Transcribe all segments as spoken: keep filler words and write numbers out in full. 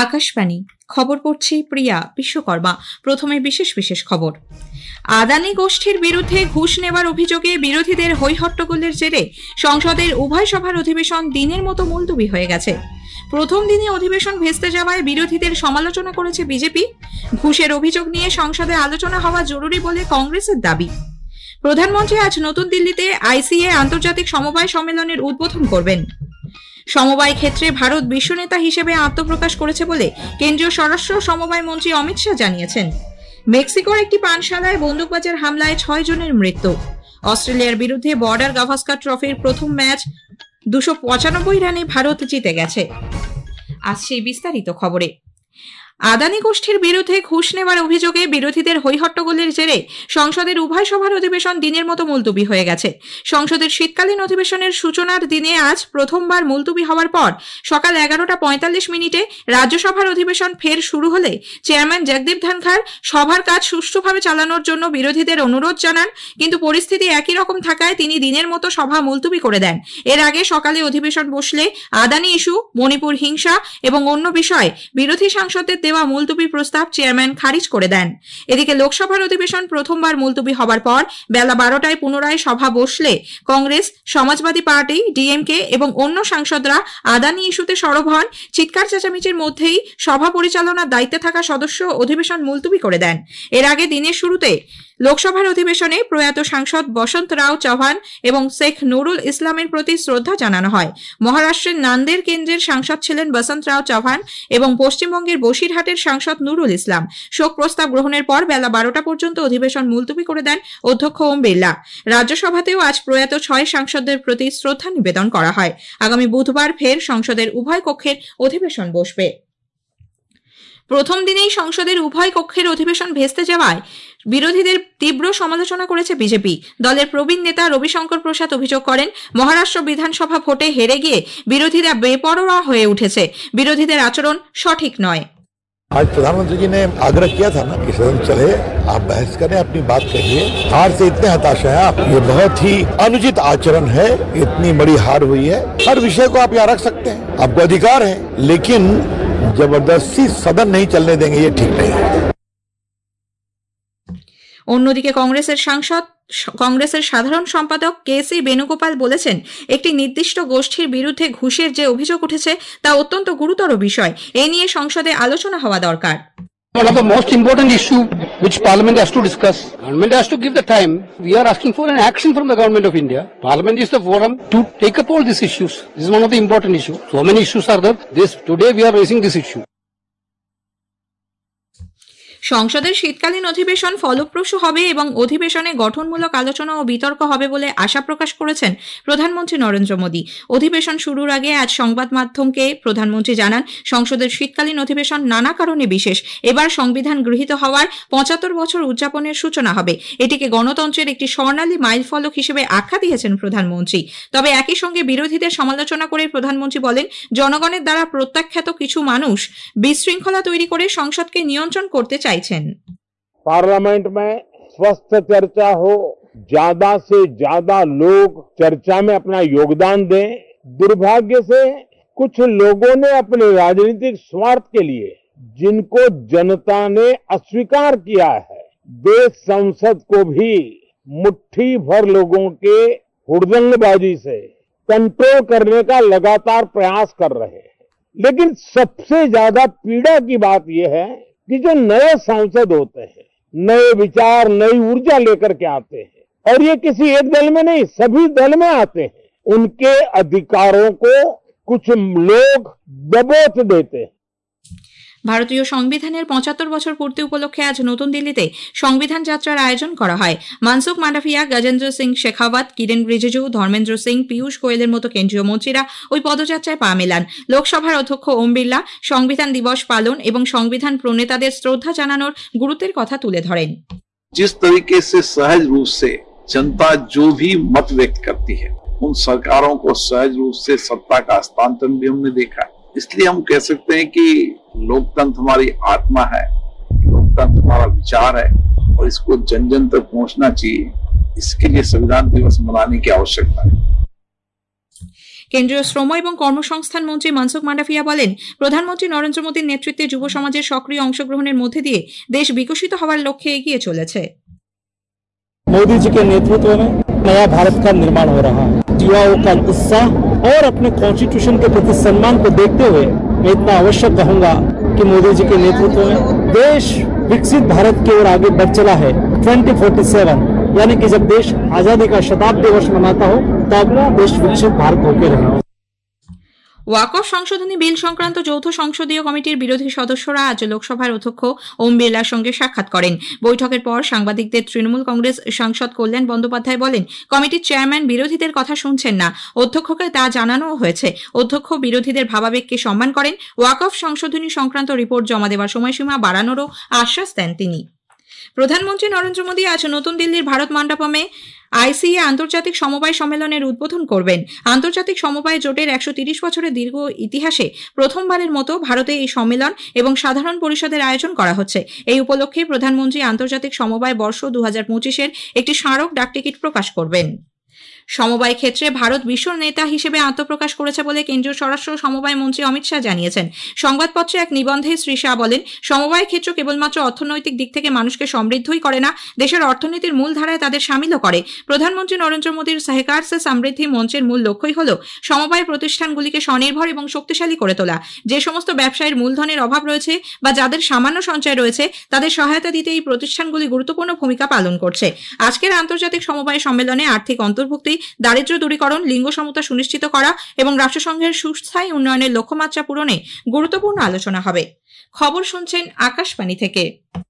আকাশবাণী খবর পড়ছি প্রিয়া বিশ্বকর্মা। প্রথমে বিশেষ বিশেষ খবর। আদানি গোষ্ঠীর বিরুদ্ধে ঘুষ নেবার অভিযোগে বিরোধীদের হৈহট্টগোলের জেরে সংসদের উভয় সভার অধিবেশন দিনের মতো মুলতবি হয়ে গেছে। প্রথম দিনে অধিবেশন ভেস্তে যাওয়ায় বিরোধীদের সমালোচনা করেছে বিজেপি। ঘুষের অভিযোগ নিয়ে সংসদে আলোচনা হওয়া জরুরি বলে কংগ্রেসের দাবি। প্রধানমন্ত্রী আজ নতুন দিল্লিতে আইসিএ আন্তর্জাতিক সমবায় সম্মেলনের উদ্বোধন করবেন। সমবায় ক্ষেত্রে ভারত বিশ্বনেতা হিসেবে আত্মপ্রকাশ করেছে বলে কেন্দ্রীয় স্বরাষ্ট্র সমবায় মন্ত্রী অমিত শাহ জানিয়েছেন। মেক্সিকোর একটি পানশালায় বন্দুকবাজের হামলায় ছয় জনের মৃত্যু। অস্ট্রেলিয়ার বিরুদ্ধে বর্ডার গাভাস্কার ট্রফির প্রথম ম্যাচ দুশো পঁচানব্বই রানে ভারত জিতে গেছে। আজ সেই বিস্তারিত খবরে। আদানি গোষ্ঠীর বিরুদ্ধে ঘুষ নেওয়ার অভিযোগে বিরোধীদের হৈহট্টগোলের জেরে সংসদের উভয় সভার অধিবেশন দিনের মতো মুলতবি হয়ে গেছে। সংসদের শীতকালীন অধিবেশনের সূচনার দিনে আজ প্রথমবার মুলতবি হওয়ার পর সকাল এগারোটা পঁয়তাল্লিশ মিনিটে রাজ্যসভার অধিবেশন ফের শুরু হলে চেয়ারম্যান জগদীপ ধনখড় সভার কাজ সুষ্ঠুভাবে চালানোর জন্য বিরোধীদের অনুরোধ জানান, কিন্তু পরিস্থিতি একই রকম থাকায় তিনি দিনের মতো সভা মুলতবি করে দেন। এর আগে সকালে অধিবেশন বসলে আদানি ইস্যু, মণিপুর হিংসা এবং অন্য বিষয়ে বিরোধী সাংসদদের দেওয়া মুলতবি প্রস্তাব চেয়ারম্যান খারিজ করে দেন। এদিকে লোকসভার অধিবেশন প্রথমবার মুলতবি হবার পর বেলা বারোটায় পুনরায় সভা বসলে কংগ্রেস, সমাজবাদী পার্টি, ডিএমকে এবং অন্য সাংসদরা আদানি ইস্যুতে সরব হন। চিৎকার চেঁচামেচির মধ্যেই সভা পরিচালনার দায়িত্বে থাকা সদস্য অধিবেশন মুলতবি করে দেন। এর আগে দিনের শুরুতে লোকসভার অধিবেশনে প্রয়াত সাংসদ বসন্ত রাও চৌহান এবং শেখ নুরুল ইসলামের প্রতি শ্রদ্ধা জানানো হয়। মহারাষ্ট্রের নান্দের কেন্দ্রের সাংসদ ছিলেন বসন্ত রাও চৌহান এবং পশ্চিমবঙ্গের বসিরহাটের সাংসদ নুরুল ইসলাম। শোক প্রস্তাব গ্রহণের পর বেলা বারোটা পর্যন্ত অধিবেশন মুলতবি করে দেন অধ্যক্ষ ওম বিড়লা। রাজ্যসভাতেও আজ প্রয়াত ছয় সাংসদদের প্রতি শ্রদ্ধা নিবেদন করা হয়। আগামী বুধবার ফের সংসদের উভয় কক্ষের অধিবেশন বসবে। প্রথম দিনেই সংসদের উভয় কক্ষের অধিবেশন ভেস্তে যাওয়ায় বিরোধীদের তীব্র সমালোচনা করেছে বিজেপি। দলের প্রবীণ নেতা রবিশঙ্কর প্রসাদ অভিযোগ করেন, মহারাষ্ট্র বিধানসভা ভোটে হেরে গিয়ে বিরোধীরা বেপরোয়া হয়ে উঠেছে। বিরোধীদের আচরণ সঠিক নয়। आज प्रधानमंत्री जी ने आग्रह किया था ना कि सदन चले, आप बहस करें, अपनी बात कहिए। हार से इतने हताश हैं आप, ये बहुत ही अनुचित आचरण है। इतनी बड़ी हार हुई है, हर विषय को आप यहाँ रख सकते हैं, आपको अधिकार है, लेकिन जबरदस्ती सदन नहीं चलने देंगे, ये ठीक नहीं है। অন্যদিকে কংগ্রেসের সাংসদ কংগ্রেসের সাধারণ সম্পাদক কে সি বেণুগোপাল বলেছেন, একটি নির্দিষ্ট গোষ্ঠীর বিরুদ্ধে ঘুষের যে অভিযোগ উঠেছে তা অত্যন্ত গুরুতর বিষয়। এ নিয়ে সংসদে আলোচনা হওয়া দরকার। One of the most important issue which Parliament has to discuss. Government has to give the time. We are asking for an action from the Government of India. Parliament is the forum to take up all these issues. This is one of the important issues. So many issues are there. This today we are raising this issue. সংসদের শীতকালীন অধিবেশন ফলপ্রসূ হবে এবং অধিবেশনে গঠনমূলক আলোচনা ও বিতর্ক হবে বলে আশা প্রকাশ করেছেন প্রধানমন্ত্রী নরেন্দ্র মোদী। অধিবেশন শুরুর আগে আজ সংবাদ মাধ্যমকে প্রধানমন্ত্রী জানান, সংসদের শীতকালীন অধিবেশন নানা কারণে বিশেষ। এবার সংবিধান গৃহীত হওয়ার পঁচাত্তর বছর উদযাপনের সূচনা হবে। এটিকে গণতন্ত্রের একটি স্বর্ণালী মাইলফলক হিসেবে আখ্যা দিয়েছেন প্রধানমন্ত্রী। তবে একই সঙ্গে বিরোধীদের সমালোচনা করে প্রধানমন্ত্রী বলেন, জনগণের দ্বারা প্রত্যাখ্যাত কিছু মানুষ বিশৃঙ্খলা তৈরি করে সংসদকে নিয়ন্ত্রণ করতে চায়। पार्लियामेंट में स्वस्थ चर्चा हो, ज्यादा से ज्यादा लोग चर्चा में अपना योगदान दें। दुर्भाग्य से कुछ लोगों ने अपने राजनीतिक स्वार्थ के लिए, जिनको जनता ने अस्वीकार किया है, देश संसद को भी मुट्ठी भर लोगों के हुड़दंगबाजी से कंट्रोल करने का लगातार प्रयास कर रहे हैं। लेकिन सबसे ज्यादा पीड़ा की बात यह है कि जो नए सांसद होते हैं, नए विचार, नई ऊर्जा लेकर के आते हैं, और ये किसी एक दल में नहीं, सभी दल में आते हैं, उनके अधिकारों को कुछ लोग दबोच देते हैं। ভারতীয় সংবিধানের পঁচাত্তর বছর পূর্তি উপলক্ষে আজ নতুন দিল্লিতে সংবিধান যাত্রার আয়োজন করা হয়। মানসুখ মান্ডাভিয়া, গজেন্দ্র সিং শেখাওয়াত, কিরেন রিজিজু, ধর্মেন্দ্র সিং, পীয়ূষ গোয়েলের মতো কেন্দ্রীয় মন্ত্রীরা ওই পদযাত্রায় পা মেলান। লোকসভার অধ্যক্ষ ওম বিড়লা সংবিধান দিবস পালন এবং সংবিধান প্রণেতাদের শ্রদ্ধা জানানোর গুরুত্বের কথা তুলে ধরেন। जिस तरीके से सहज रूप से जनता जो भी मत व्यक्त करती है, उन सरकारों को सहज रूप से सत्ता का हस्तांतरण भी हमने देखा है। इसलिए हम कह सकते हैं कि लोकतंत्र हमारी आत्मा है, लोकतंत्र हमारा विचार है और इसको जन जन तक पहुंचना चाहिए। इसके लिए संविधान दिवस मनाने की आवश्यकता है। কেন্দ্রীয় শ্রম এবং কর্মসংস্থান মন্ত্রী মনসুখ মান্ডাভিয়া বলেন, প্রধানমন্ত্রী নরেন্দ্র মোদীর নেতৃত্বে যুব সমাজের সক্রিয় অংশগ্রহণের মধ্যে দিয়ে দেশ বিকশিত হওয়ার লক্ষ্যে এগিয়ে চলেছে। मोदी जी के नेतृत्व में नया भारत का निर्माण हो रहा है। युवाओं का उत्साह और अपने कॉन्स्टिट्यूशन के प्रति सम्मान को देखते हुए मैं इतना अवश्य कहूंगा कि मोदी जी के नेतृत्व में देश विकसित भारत की ओर आगे बढ़ चला है। ट्वेंटी फोर्टी सेवन यानी कि जब देश आजादी का शताब्दी वर्ष मनाता हो तब देश विकसित भारत होकर रहेगा। ওয়াকফ সংশোধনী বিল সংক্রান্ত যৌথ সংসদীয় কমিটির বিরোধী সদস্যরা আজ লোকসভার অধ্যক্ষ ওম বিড়লার সঙ্গে সাক্ষাৎ করেন। বৈঠকের পর সাংবাদিকদের তৃণমূল কংগ্রেস সাংসদ কল্যাণ বন্দ্যোপাধ্যায় বলেন, কমিটির চেয়ারম্যান বিরোধীদের কথা শুনছেন না। অধ্যক্ষকে তা জানানোও হয়েছে। অধ্যক্ষ বিরোধীদের ভাবাবেগকে সম্মান করেন। ওয়াকফ সংশোধনী সংক্রান্ত রিপোর্ট জমা দেওয়ার সময়সীমা বাড়ানোরও আশ্বাস দেন তিনি। প্রধানমন্ত্রী নরেন্দ্র মোদী আজ নতুন দিল্লির ভারত মণ্ডপমে আইসিএ আন্তর্জাতিক সমবায় সম্মেলনের উদ্বোধন করবেন। আন্তর্জাতিক সমবায় জোটের একশো তিরিশ বছরের দীর্ঘ ইতিহাসে প্রথমবারের মতো ভারতে এই সম্মেলন এবং সাধারণ পরিষদের আয়োজন করা হচ্ছে। এই উপলক্ষে প্রধানমন্ত্রী আন্তর্জাতিক সমবায় বর্ষ দু হাজার পঁচিশের একটি স্মারক ডাকটিকিট প্রকাশ করবেন। সমবায় ক্ষেত্রে ভারত বিশ্ব নেতা হিসেবে আত্মপ্রকাশ করেছে বলে কেন্দ্রীয় স্বরাষ্ট্র সমবায় মন্ত্রী অমিত শাহ জানিয়েছেন। সংবাদপত্রে এক নিবন্ধে শ্রী শাহ বলেন, সমবায় ক্ষেত্র কেবলমাত্র অর্থনৈতিক দিক থেকে মানুষকে সমৃদ্ধই করে না, দেশের অর্থনীতির মূল ধারায় তাদের সামিলও করে। প্রধানমন্ত্রী নরেন্দ্র মোদীর সহকার সে সমৃদ্ধি মঞ্চের মূল লক্ষ্যই হল সমবায় প্রতিষ্ঠানগুলিকে স্বনির্ভর এবং শক্তিশালী করে তোলা। যে সমস্ত ব্যবসায়ের মূলধনের অভাব রয়েছে বা যাদের সামান্য সঞ্চয় রয়েছে তাদের সহায়তা দিতে এই প্রতিষ্ঠানগুলি গুরুত্বপূর্ণ ভূমিকা পালন করছে। আজকের আন্তর্জাতিক সমবায় সম্মেলনে আর্থিক অন্তর্ভুক্তি, দারিদ্র্য দূরীকরণ, লিঙ্গ সমতা সুনিশ্চিত করা এবং রাষ্ট্রসংঘের সুস্থায়ী উন্নয়নের লক্ষ্যমাত্রা পূরণে গুরুত্বপূর্ণ আলোচনা হবে। খবর শুনছেন আকাশবাণী থেকে।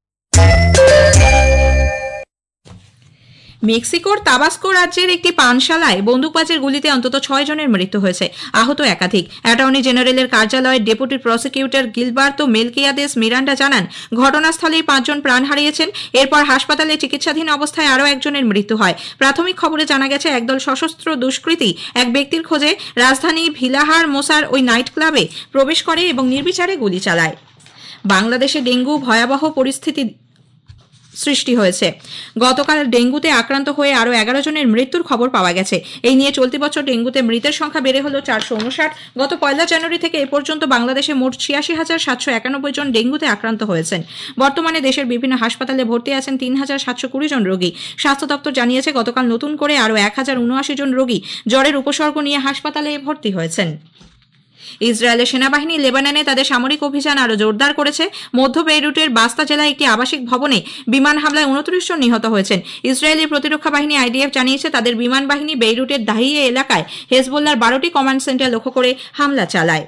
মেক্সিকোর তাবাস্কো রাজ্যের একটি পানশালায় বন্দুকবাজের গুলিতে অন্তত ছয় জনের মৃত্যু হয়েছে, আহত একাধিক। অ্যাটর্নি জেনারেলের কার্যালয়ের deputy prosecutor Gilberto Melquiades Miranda জানান, ঘটনাস্থলেই পাঁচজন প্রাণ হারিয়েছেন। এরপর হাসপাতালে চিকিৎসাধীন অবস্থায় আরও একজনের মৃত্যু হয়। প্রাথমিক খবরে জানা গেছে, একদল সশস্ত্র দুষ্কৃতী এক ব্যক্তির খোঁজে রাজধানী ভিলাহার মোসার ওই নাইট ক্লাবে প্রবেশ করে এবং নির্বিচারে গুলি চালায়। বাংলাদেশে ডেঙ্গু ভয়াবহ পরিস্থিতি সৃষ্টি হয়েছে। গতকাল ডেঙ্গুতে আক্রান্ত হয়ে আরও এগারো জনের মৃত্যুর খবর পাওয়া গেছে। এই নিয়ে চলতি বছর ডেঙ্গুতে মৃতের সংখ্যা বেড়ে হল চারশো উনষাট। গত পয়লা জানুয়ারি থেকে এ পর্যন্ত বাংলাদেশে মোট ছিয়াশি হাজার সাতশো একানব্বই জন ডেঙ্গুতে আক্রান্ত হয়েছেন। বর্তমানে দেশের বিভিন্ন হাসপাতালে ভর্তি আছেন তিন হাজার সাতশো কুড়ি জন রোগী। স্বাস্থ্য দপ্তর জানিয়েছে, গতকাল নতুন করে আরও এক হাজার উনআশি জন রোগী জ্বরের উপসর্গ নিয়ে হাসপাতালে ভর্তি হয়েছেন। ইসরায়েলের সেনাবাহিনী লেবাননে তাদের সামরিক অভিযান আরও জোরদার করেছে। মধ্য বেইরুটের বাস্তা জেলায় একটি আবাসিক ভবনে বিমান হামলায় উনত্রিশ জন নিহত হয়েছেন। ইসরায়েলি প্রতিরক্ষা বাহিনী আইডিএফ জানিয়েছে, তাদের বিমান বাহিনী বেইরুটের দাহিয়ে এলাকায় হেজবোল্লার বারোটি কমান্ড সেন্টার লক্ষ্য করে হামলা চালায়।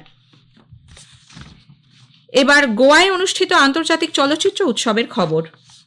এবার গোয়ায় অনুষ্ঠিত আন্তর্জাতিক চলচ্চিত্র উৎসবের খবর।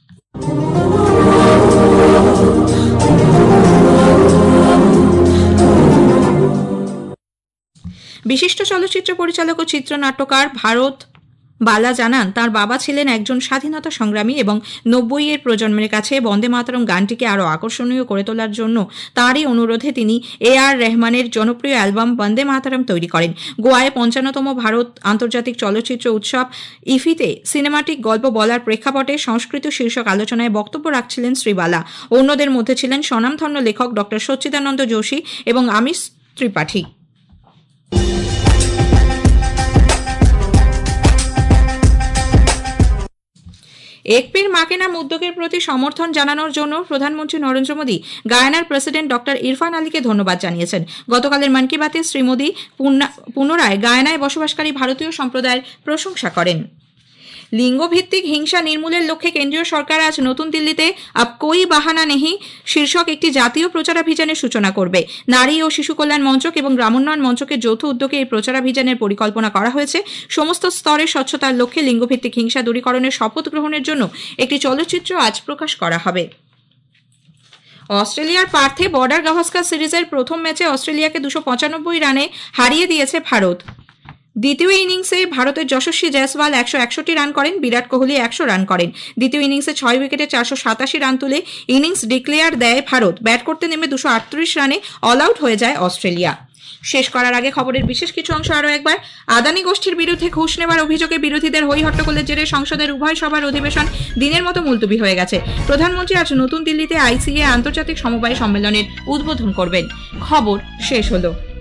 বিশিষ্ট চলচ্চিত্র পরিচালক ও চিত্রনাট্যকার ভারত বালা জানান, তার বাবা ছিলেন একজন স্বাধীনতা সংগ্রামী এবং নব্বই এর প্রজন্মের কাছে বন্দে মাতরম গানটিকে আরও আকর্ষণীয় করে তোলার জন্য তাঁরই অনুরোধে তিনি এ আর রহমানের জনপ্রিয় অ্যালবাম বন্দে মাতরম তৈরি করেন। গোয়ায় পঞ্চান্নতম ভারত আন্তর্জাতিক চলচ্চিত্র উৎসব ইফিতে সিনেমাটিক গল্প বলার প্রেক্ষাপটে সংস্কৃত শীর্ষক আলোচনায় বক্তব্য রাখছিলেন শ্রী বালা। অন্যদের মধ্যে ছিলেন স্বনামধন্য লেখক ডক্টর সচ্চিদানন্দ যোশী এবং আমিষ ত্রিপাঠী। এক পের মাকে নাম উদ্যোগের প্রতি সমর্থন জানানোর জন্য প্রধানমন্ত্রী নরেন্দ্র মোদী গায়ানার প্রেসিডেন্ট ডক্টর ইরফান আলীকে ধন্যবাদ জানিয়েছেন। গতকালের মন কি বাতে শ্রী মোদী পুনরায় গায়ানায় বসবাসকারী ভারতীয় সম্প্রদায়ের প্রশংসা করেন। লিঙ্গভিত্তিক হিংসা নির্মূলের লক্ষ্যে কেন্দ্রীয় সরকার আজ নতুন দিল্লিতে আব কোই বাহানা নেহি শীর্ষক একটি জাতীয় প্রচারাভিযানের সূচনা করবে। নারী ও শিশু কল্যাণ মঞ্চক এবং গ্রামোন্নয়ন মঞ্চকের যৌথ উদ্যোগে এই প্রচারাভিযানের পরিকল্পনা করা হয়েছে। সমস্ত স্তরে স্বচ্ছতার লক্ষ্যে লিঙ্গভিত্তিক হিংসা দূরীকরণের শপথ গ্রহণের জন্য একটি চলচ্চিত্র আজ প্রকাশ করা হবে। অস্ট্রেলিয়ার পার্থে বর্ডার গাভাস্কার সিরিজের প্রথম ম্যাচে অস্ট্রেলিয়াকে দুশো পঁচানব্বই রানে হারিয়ে দিয়েছে ভারত। দ্বিতীয় ইনিংসে ভারতের যশস্বী জয়সওয়াল একশো একষট্টি রান করেন, বিরাট কোহলি একশো রান করেন। দ্বিতীয় ইনিংসে ছয় উইকেটে চারশো সাতাশি রান তুলে ইনিংস ডিক্লেয়ার দেয় ভারত। ব্যাট করতে নেমে দুশো আটত্রিশ রানে অল আউট হয়ে যায় অস্ট্রেলিয়া। শেষ করার আগে খবরের বিশেষ কিছু অংশ আরও একবার। আদানি গোষ্ঠীর বিরুদ্ধে ঘুষ নেওয়ার অভিযোগে বিরোধীদের হই হট্টগোলের জেরে সংসদের উভয় সভার অধিবেশন দিনের মতো মুলতবি হয়ে গেছে। প্রধানমন্ত্রী আজ নতুন দিল্লিতে আইসিএ আন্তর্জাতিক সমবায় সম্মেলনের উদ্বোধন করবেন। খবর শেষ হলো।